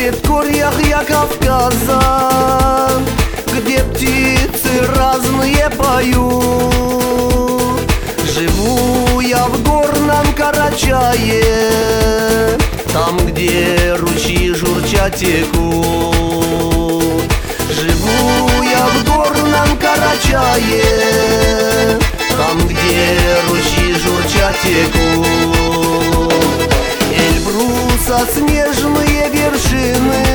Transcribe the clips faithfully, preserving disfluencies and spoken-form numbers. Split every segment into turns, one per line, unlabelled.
предгорьях я Кавказа, где птицы разные поют. Живу я в горном Карачае, там, где ручьи журча текут. Живу я в горном Карачае, там, где ручьи журча текут. Эльбруса снежные вершины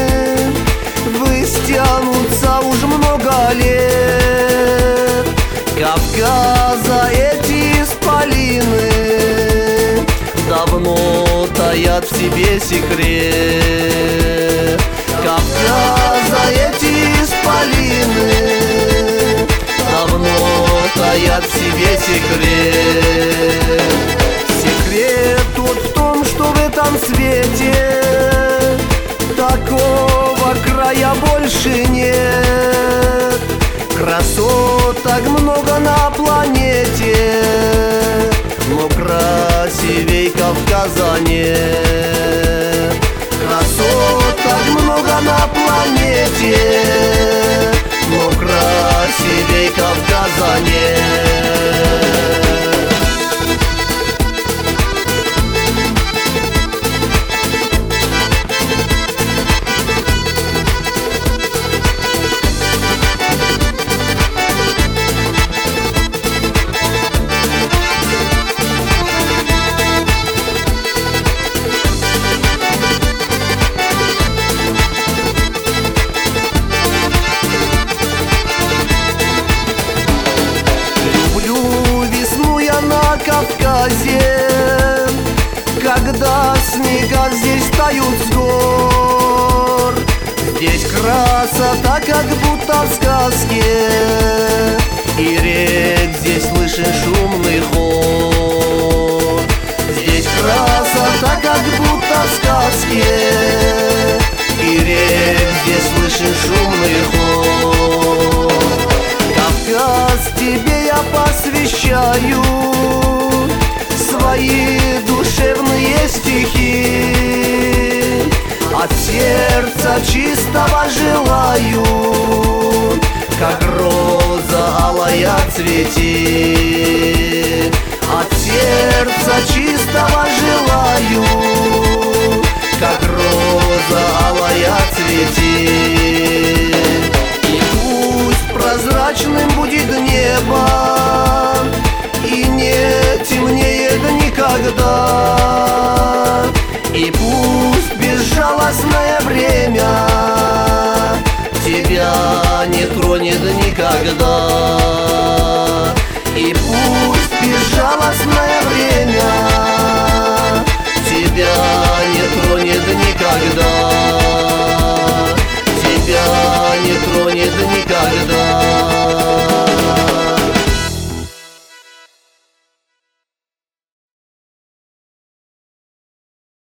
выстянутся уж много лет. Кавказа эти исполины давно таят в себе секрет. Кавказа эти исполины давно таят в себе секрет. Секрет вот в том, что в этом свете такого края больше нет. Красоток много на планете, но красивей Кавказа нет. Красоток много на планете, но красивей Кавказа нет. Кавказе, когда снега здесь тают с гор. Здесь красота, как будто в сказке, и рек здесь слышен шумный хор. Здесь красота, как будто в сказке, и рек здесь слышен шумный хор. Кавказ, тебе я посвящаю свои душевные стихи. От сердца чистого желаю, как роза алая цвети. От сердца чистого желаю, как роза алая цвети. И пусть прозрачным будет небо, и не темнеет никогда. И пусть безжалостное время тебя не тронет никогда. И пусть безжалостное время тебя не тронет никогда.